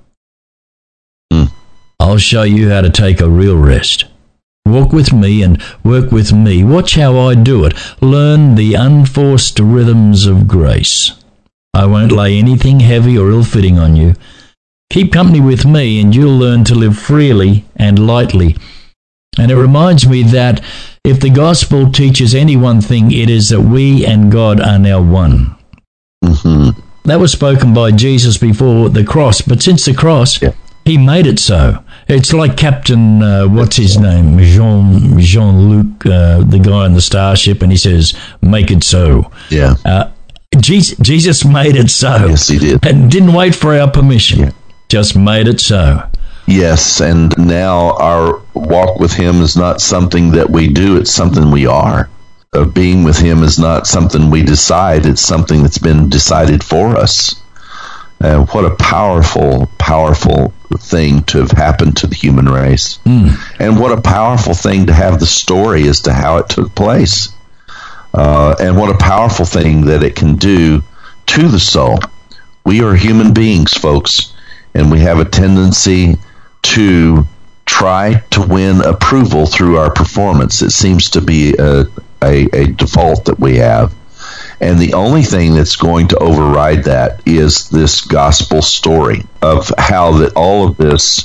C: I'll show you how to take a real rest. Walk with me and work with me. Watch how I do it. Learn the unforced rhythms of grace. I won't lay anything heavy or ill-fitting on you. Keep company with me and you'll learn to live freely and lightly. And it reminds me that if the gospel teaches any one thing, it is that we and God are now one.
D: Mm-hmm.
C: That was spoken by Jesus before the cross, but since the cross, he made it so. It's like Captain, what's his name, Jean-Luc, the guy on the starship, and he says, "Make it so."
D: Yeah.
C: Jesus made it so.
D: Yes, he did.
C: And didn't wait for our permission. Just made it so.
D: Yes, and now our walk with him is not something that we do, it's something we are. Being with him is not something we decide, it's something that's been decided for us. What a powerful, powerful thing to have happened to the human race. And what a powerful thing to have the story as to how it took place. And what a powerful thing that it can do to the soul. We are human beings, folks, and we have a tendency to try to win approval through our performance. It seems to be a default that we have. And the only thing that's going to override that is this gospel story of how that all of this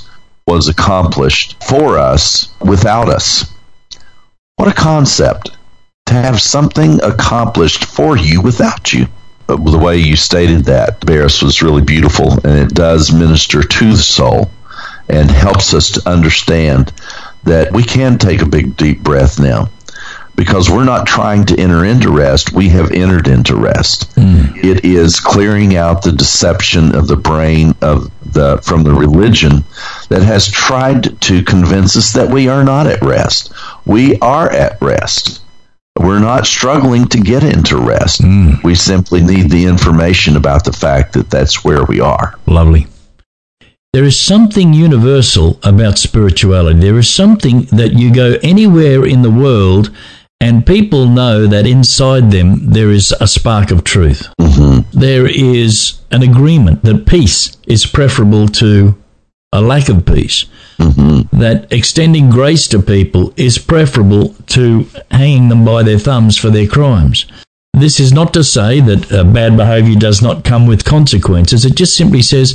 D: was accomplished for us without us. What a concept, to have something accomplished for you without you. The way you stated that, Barris, was really beautiful, and it does minister to the soul and helps us to understand that we can take a big, deep breath now, because we're not trying to enter into rest. We have entered into rest. It is clearing out the deception of the brain from the religion that has tried to convince us that we are not at rest. We are at rest. We're not struggling to get into rest. We simply need the information about the fact that that's where we are.
C: Lovely. There is something universal about spirituality. There is something that you go anywhere in the world and people know that inside them there is a spark of truth. There is an agreement that peace is preferable to a lack of peace. That extending grace to people is preferable to hanging them by their thumbs for their crimes. This is not to say that bad behavior does not come with consequences. It just simply says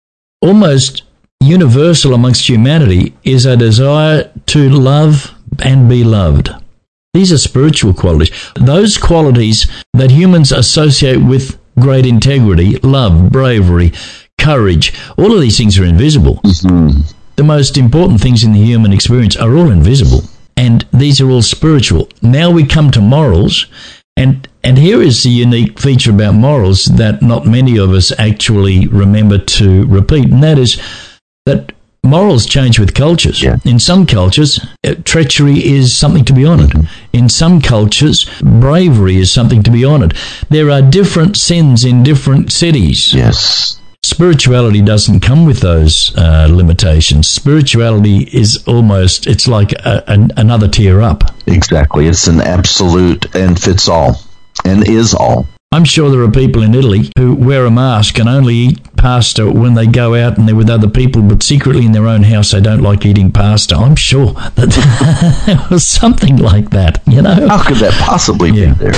C: almost universal amongst humanity is a desire to love and be loved. These are spiritual qualities. Those qualities that humans associate with great integrity, love, bravery, courage, all of these things are invisible. The most important things in the human experience are all invisible, and these are all spiritual. Now we come to morals, and here is the unique feature about morals that not many of us actually remember to repeat, and that is that morals change with cultures. In some cultures, treachery is something to be honoured. In some cultures, bravery is something to be honoured. There are different sins in different cities. Spirituality doesn't come with those limitations. Spirituality is almost, it's like another tier up.
D: Exactly. It's an absolute and fits all and is all.
C: I'm sure there are people in Italy who wear a mask and only eat pasta when they go out and they're with other people, but secretly in their own house they don't like eating pasta. I'm sure that there was something like that, you know.
D: How could that possibly be there?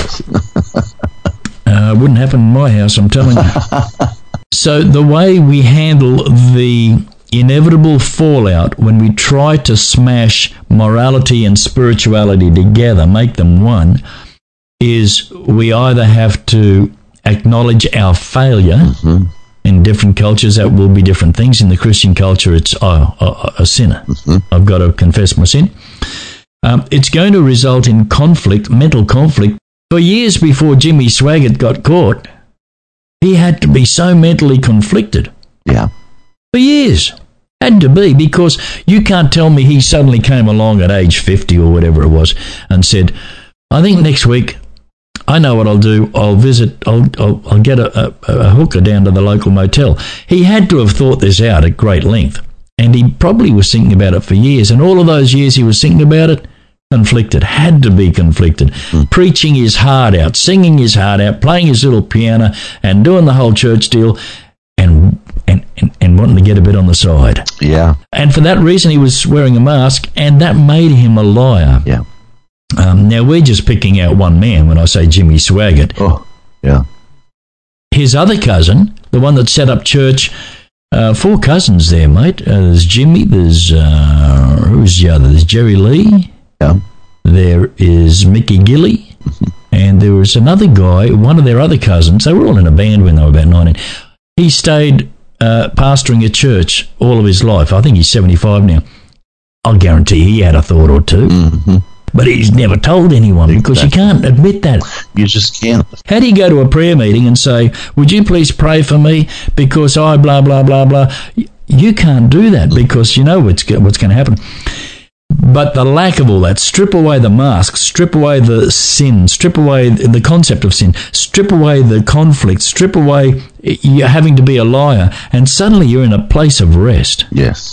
C: Wouldn't happen in my house, I'm telling you. So the way we handle the inevitable fallout when we try to smash morality and spirituality together, make them one, is we either have to acknowledge our failure. In different cultures, that will be different things. In the Christian culture, it's a sinner. I've got to confess my sin. It's going to result in conflict, mental conflict. For years before Jimmy Swaggart got caught, he had to be so mentally conflicted. For years. Had to be, because you can't tell me he suddenly came along at age 50 or whatever it was and said, I think next week, I know what I'll do. I'll visit, I'll get a hooker down to the local motel. He had to have thought this out at great length. And he probably was thinking about it for years. And all of those years he was thinking about it, conflicted, had to be conflicted. Preaching his heart out, singing his heart out, playing his little piano and doing the whole church deal and wanting to get a bit on the side. And for that reason he was wearing a mask, and that made him a liar. Now we're just picking out one man when I say Jimmy Swaggart. His other cousin, the one that set up church, 4 cousins there, mate. There's Jimmy, there's who's the other? There's Jerry Lee. There is Mickey Gilly, and there was another guy, one of their other cousins. They were all in a band when they were about 19. He stayed pastoring a church all of his life. I think he's 75 now. I'll guarantee he had a thought or two. But he's never told anyone, because you can't admit that.
D: You just can't.
C: How do you go to a prayer meeting and say, would you please pray for me because I blah, blah, blah, blah? You can't do that, because you know what's going to happen. But the lack of all that, strip away the mask, strip away the sin, strip away the concept of sin, strip away the conflict, strip away you having to be a liar, and suddenly you're in a place of rest.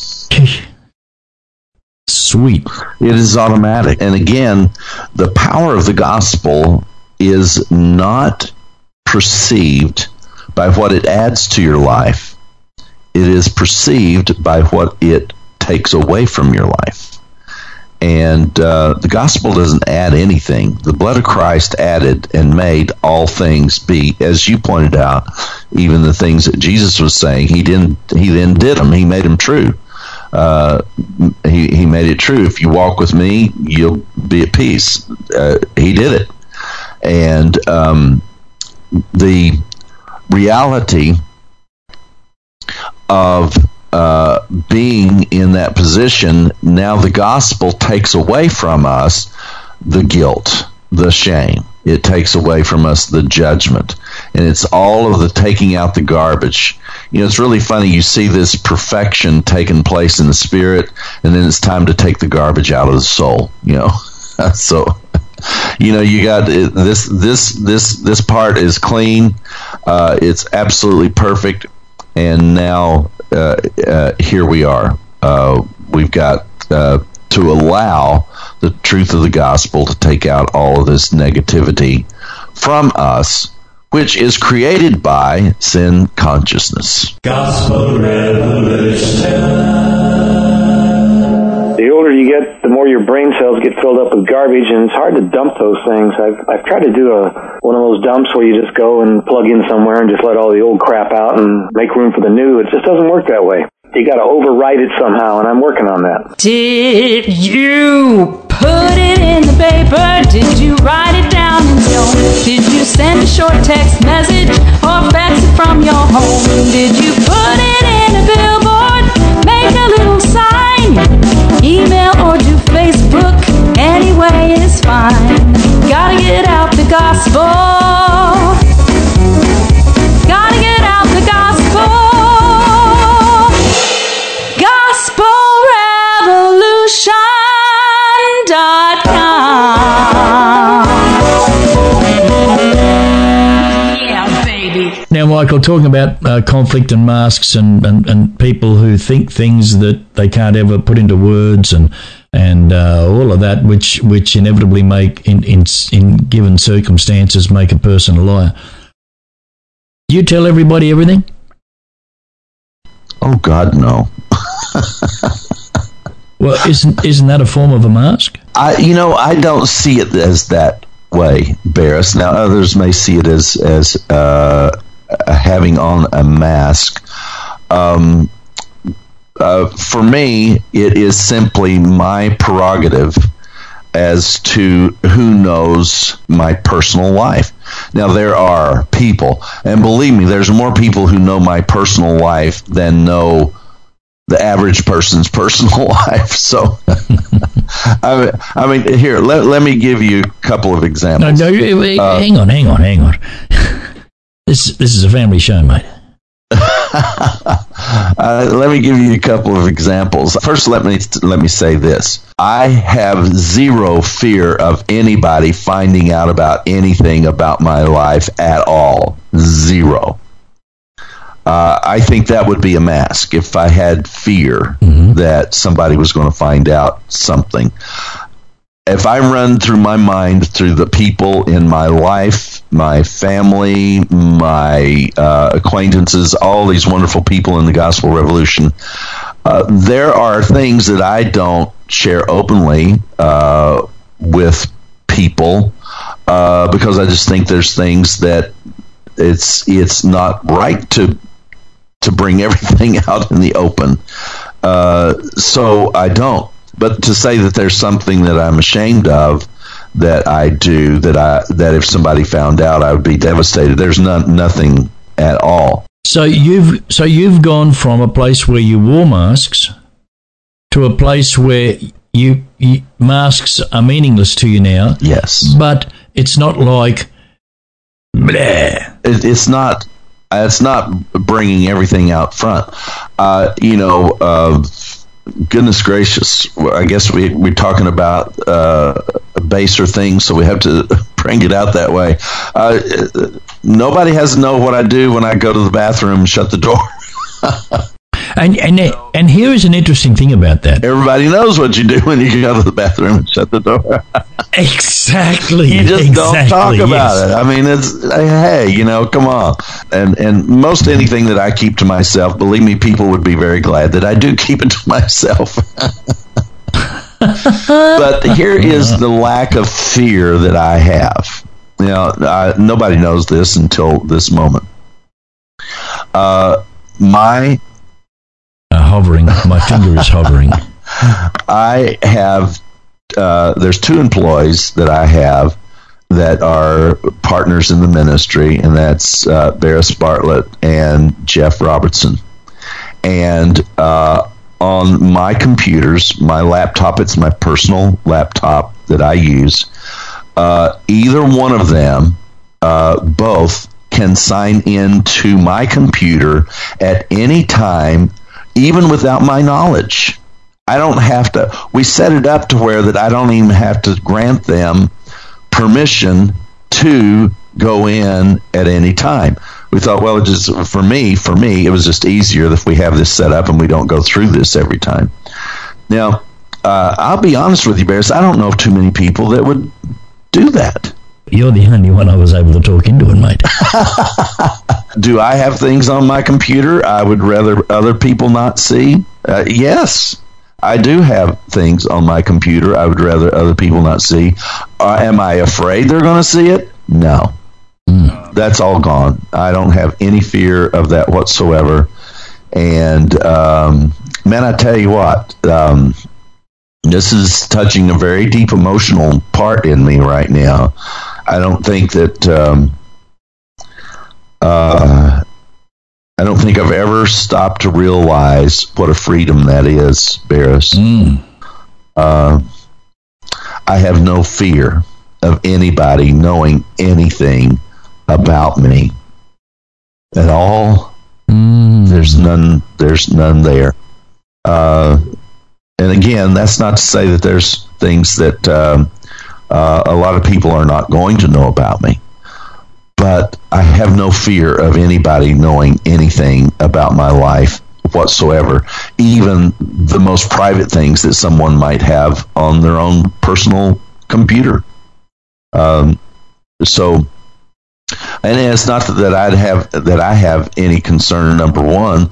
C: Sweet.
D: It is automatic. And again, the power of the gospel is not perceived by what it adds to your life. It is perceived by what it takes away from your life. And the gospel doesn't add anything. The blood of Christ added and made all things be, as you pointed out, even the things that Jesus was saying, he then did them. He made them true. he made it true. If you walk with me, you'll be at peace. He did it. And the reality of being in that position, now the gospel takes away from us the guilt, the shame. It takes away from us the judgment. And it's all of the taking out the garbage. You know, it's really funny. You see this perfection taking place in the spirit, and then it's time to take the garbage out of the soul, you know. So, you know, you got this part is clean. It's absolutely perfect. And now here we are. We've got to allow the truth of the gospel to take out all of this negativity from us, which is created by sin consciousness.
M: Gospel Revolution.
N: The older you get, the more your brain cells get filled up with garbage, and it's hard to dump those things. I've tried to do one of those dumps where you just go and plug in somewhere and just let all the old crap out and make room for the new. It just doesn't work that way. You got to overwrite it somehow, and I'm working on that.
E: Did you put it in the paper? Did you write it down in stone? Did you send a short text message or fax it from your home? Did you put it in a billboard? Make a little sign? Email or do Facebook? Anyway is fine. Gotta get out the gospel. Gotta get out the gospel.
C: Now, Michael, talking about conflict and masks and people who think things that they can't ever put into words and all of that, which inevitably make, in given circumstances, make a person a liar. You tell everybody everything?
D: Oh, God, no.
C: Well, isn't that a form of a mask?
D: I don't see it as that way, Barris. Now, others may see it as having on a mask. For me, it is simply my prerogative as to who knows my personal life. Now, there are people, and believe me, there's more people who know my personal life than know the average person's personal life. So, I mean, here, let me give you a couple of examples.
C: No, hang on. This is a family show, mate.
D: Let me give you a couple of examples. First, let me say this. I have zero fear of anybody finding out about anything about my life at all. Zero. I think that would be a mask if I had fear that somebody was going to find out something. If I run through my mind through the people in my life, my family, my acquaintances, all these wonderful people in the Gospel Revolution, there are things that I don't share openly with people because I just think there's things that it's not right to bring everything out in the open. So I don't. But to say that there's something that I'm ashamed of that I do, that if somebody found out, I would be devastated. There's nothing at all.
C: So you've gone from a place where you wore masks to a place where you masks are meaningless to you now.
D: Yes,
C: but it's not like bleh.
D: It's not. It's not bringing everything out front. Goodness gracious, I guess we're talking about baser things, so we have to bring it out that way. Nobody has to know what I do when I go to the bathroom and shut the door.
C: And here is an interesting thing about that.
D: Everybody knows what you do when you go to the bathroom and shut the door.
C: Exactly.
D: You just don't talk about it. I mean, it's, hey, come on. And most anything that I keep to myself, believe me, people would be very glad that I do keep it to myself. But here is the lack of fear that I have. Nobody knows this until this moment. My
C: hovering. My finger is hovering.
D: I have, there's 2 employees that I have that are partners in the ministry, and that's Barris Bartlett and Jeff Robertson. And on my computers, my laptop, it's my personal laptop that I use, either one of them, both, can sign into my computer at any time, even without my knowledge. I don't have to, we set it up to where that I don't even have to grant them permission to go in at any time. We thought, well, just for me, it was just easier if we have this set up and we don't go through this every time. Now, I'll be honest with you, Barris, I don't know of too many people that would do that.
C: You're the only one I was able to talk into it, mate.
D: Do I have things on my computer I would rather other people not see? Yes, I do have things on my computer I would rather other people not see. Am I afraid they're going to see it? No. That's all gone. I don't have any fear of that whatsoever. And, man, I tell you what, this is touching a very deep emotional part in me right now. I don't think that I don't think I've ever stopped to realize what a freedom that is, Barris. I have no fear of anybody knowing anything about me at all. There's none there. And again, that's not to say that there's things that a lot of people are not going to know about me. But I have no fear of anybody knowing anything about my life whatsoever, even the most private things that someone might have on their own personal computer. So, and it's not that I have any concern. Number one,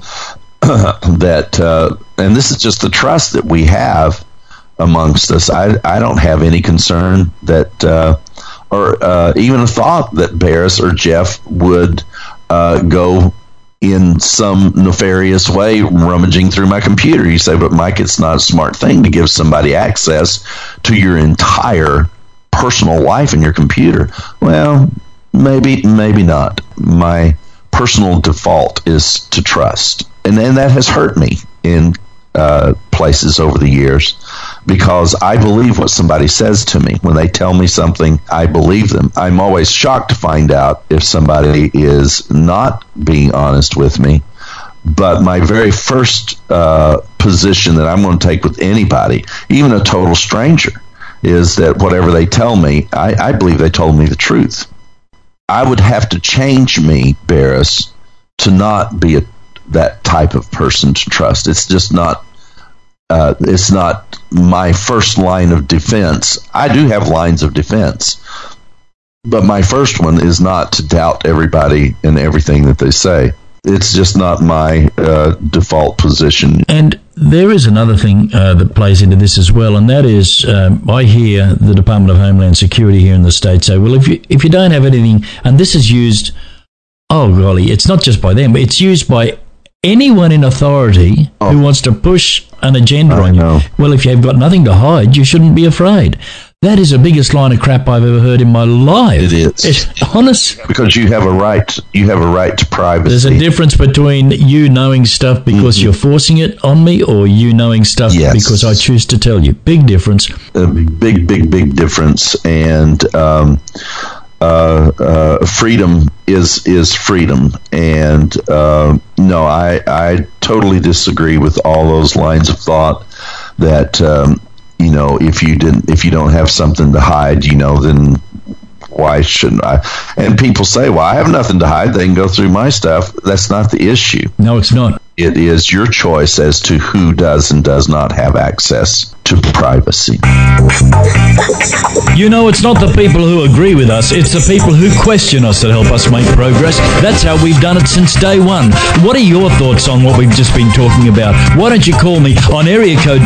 D: that and this is just the trust that we have amongst us. I don't have any concern that or even a thought that Barris or Jeff would go in some nefarious way rummaging through my computer. You say, but Mike, it's not a smart thing to give somebody access to your entire personal life in your computer. Well, maybe not. My personal default is to trust. And that has hurt me in places over the years, because I believe what somebody says to me. When they tell me something, I believe them. I'm always shocked to find out if somebody is not being honest with me. But my very first position that I'm going to take with anybody, even a total stranger, is that whatever they tell me, I believe they told me the truth. I would have to change me, Barris, to not be that type of person to trust. It's just not. It's not my first line of defense. I do have lines of defense, but my first one is not to doubt everybody and everything that they say. It's just not my default position.
C: And there is another thing that plays into this as well, and that is I hear the Department of Homeland Security here in the States say, well, if you don't have anything, and this is used, oh golly, it's not just by them, it's used by anyone in authority who wants to push an agenda on you. Well, if you've got nothing to hide, you shouldn't be afraid. That is the biggest line of crap I've ever heard in my life.
D: It is.
C: It's honest.
D: Because you have a right. You have a right to privacy.
C: There's a difference between you knowing stuff because you're forcing it on me, or you knowing stuff because I choose to tell you. Big difference.
D: A big difference. And freedom is freedom. And no, I totally disagree with all those lines of thought that if you don't have something to hide, then why shouldn't I? And people say, well, I have nothing to hide. They can go through my stuff. That's not the issue.
C: No, it's not.
D: It is your choice as to who does and does not have access to privacy.
C: You know, it's not the people who agree with us, it's the people who question us that help us make progress. That's how we've done it since day one. What are your thoughts on what we've just been talking about? Why don't you call me on area code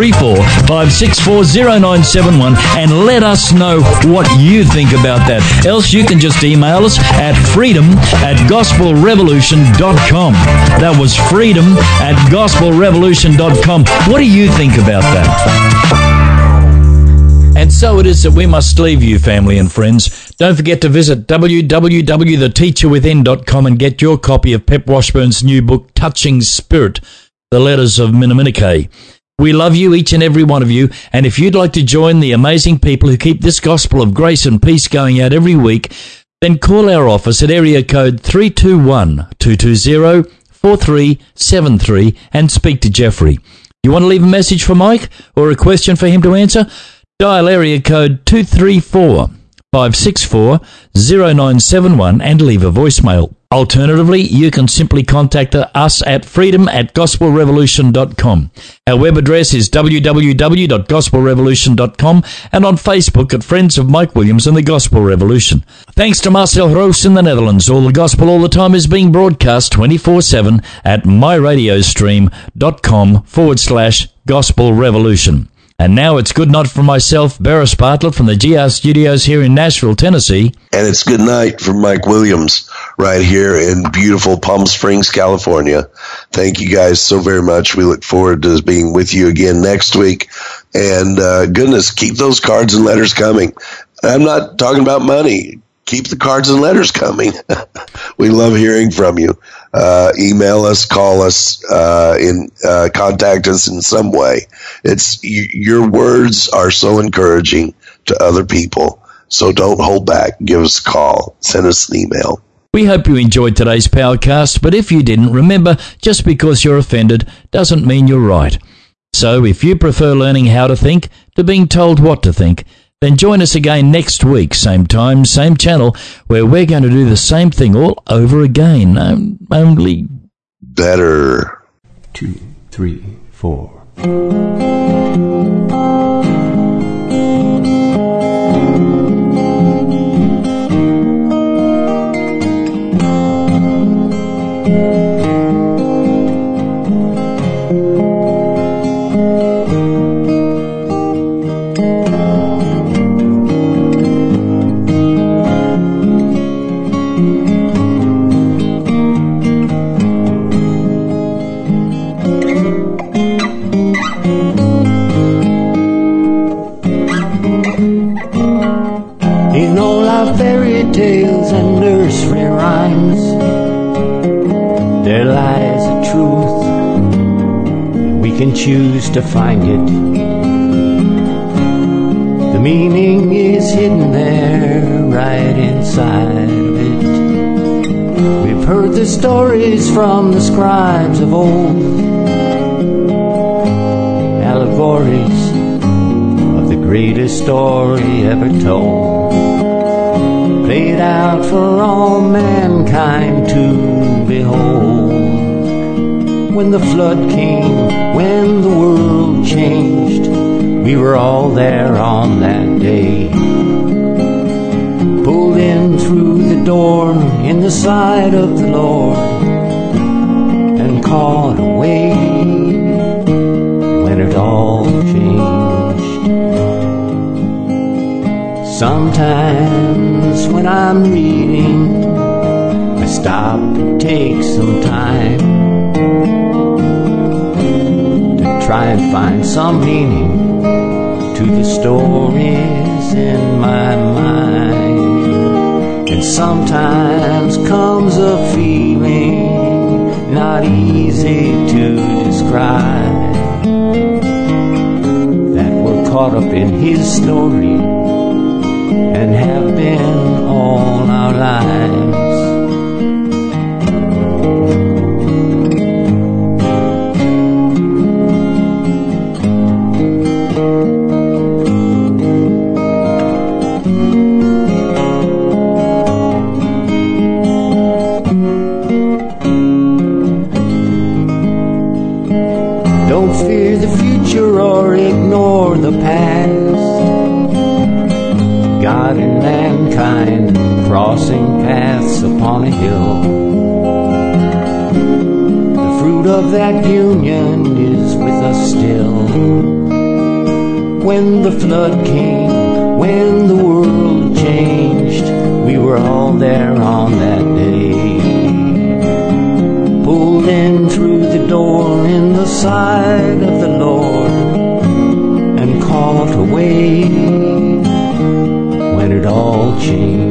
C: 234-564-0971 and let us know what you think about that. Else you can just email us at freedom@gospelrevolution.com. That was freedom@gospelrevolution.com. What do you think about that? And so it is that we must leave you, family and friends. Don't forget to visit www.theteacherwithin.com and get your copy of Pep Washburn's new book, Touching Spirit, The Letters of Miniminique. We love you, each and every one of you, and if you'd like to join the amazing people who keep this gospel of grace and peace going out every week, then call our office at area code 321-220-4373 and speak to Jeffrey. You want to leave a message for Mike or a question for him to answer? Dial area code 234-564-0971 and leave a voicemail. Alternatively, you can simply contact us at freedom@gospelrevolution.com. Our web address is www.gospelrevolution.com and on Facebook at Friends of Mike Williams and the Gospel Revolution. Thanks to Marcel Roos in the Netherlands, All the Gospel All the Time is being broadcast 24/7 at myradiostream.com/Gospel Revolution. And now it's good night from myself, Barris Bartlett, from the GR Studios here in Nashville, Tennessee.
D: And it's good night from Mike Williams right here in beautiful Palm Springs, California. Thank you guys so very much. We look forward to being with you again next week. And goodness, keep those cards and letters coming. I'm not talking about money. Keep the cards and letters coming. We love hearing from you. Email us, call us, contact us in some way. Your words are so encouraging to other people. So don't hold back. Give us a call. Send us an email.
C: We hope you enjoyed today's Powercast, but if you didn't, remember, just because you're offended doesn't mean you're right. So if you prefer learning how to think to being told what to think, then join us again next week, same time, same channel, where we're going to do the same thing all over again, only
D: better.
O: 2, 3, 4.
F: Tales and nursery rhymes, there lies a truth, and we can choose to find it. The meaning is hidden there, right inside of it. We've heard the stories from the scribes of old, allegories of the greatest story ever told, played out for all mankind to behold. When the flood came, when the world changed, we were all there on that day, pulled in through the door in the sight of the Lord, and caught away when it all changed. Sometimes when I'm reading, I stop and take some time to try and find some meaning to the stories in my mind. And sometimes comes a feeling not easy to describe, that we're caught up in his story and have been all our lives. Don't fear the future or ignore
P: God and mankind crossing paths upon a hill. The fruit of that union is with us still. When the flood came, when the world changed, we were all there on that day. Pulled in through the door in the side of the Lord and caught a wave when it all changed.